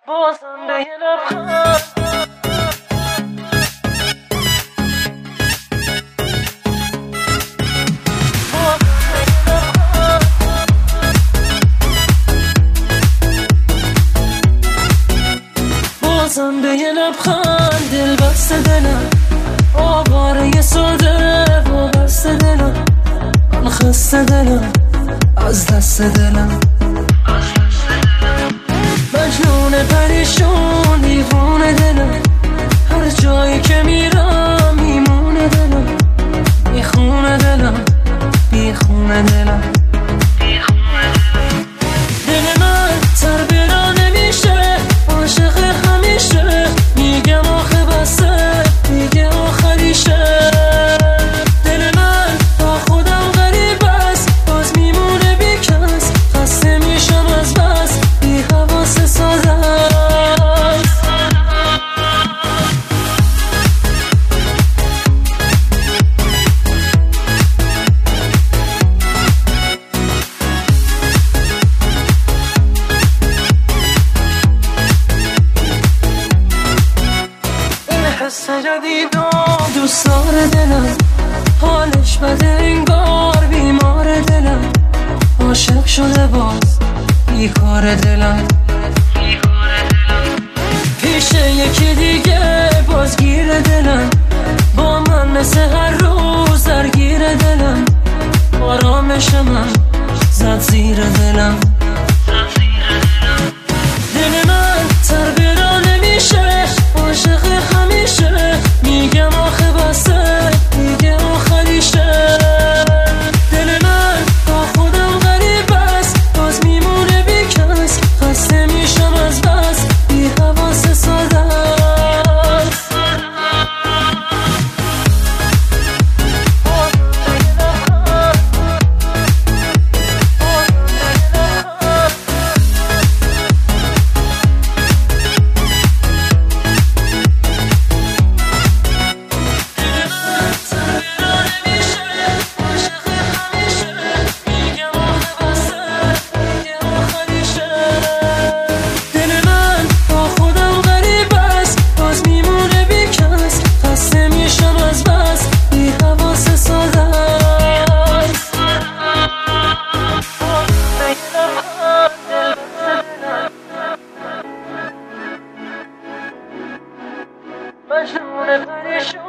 بازم به یه لبخند بازم به یه لبخند دل بسته دلم آواره ساده و بسته دلم من خسته دلم از دست دلم مجنون پریشون دیوونه دلم هر جایی که میرم میمونه دلم میخونه دلم بیخونه دلم دل من تر برا نمیشه عاشق همیشه میگم آخه بسه میگه آخریشه دل من با خودم غریب است باز میمونه بی کس خسته میشم از بس بی حواس ساده است این حس جدید و دوست داره دلم حالش بده انگار بیمار دلم عاشق شده باز بیکار دلم پیش یکی دیگه بازگیر دلم با من مثل هر روز درگیر دلم آرامش من زد زیر دلم دل من تر برا نمیشه عاشق همیشه میگم آخه بسه میگه آخریشه دل من با خودم غریب است باز میمونه بی کس خسته میشم از بس بی حواس ساده است مجنون پریشون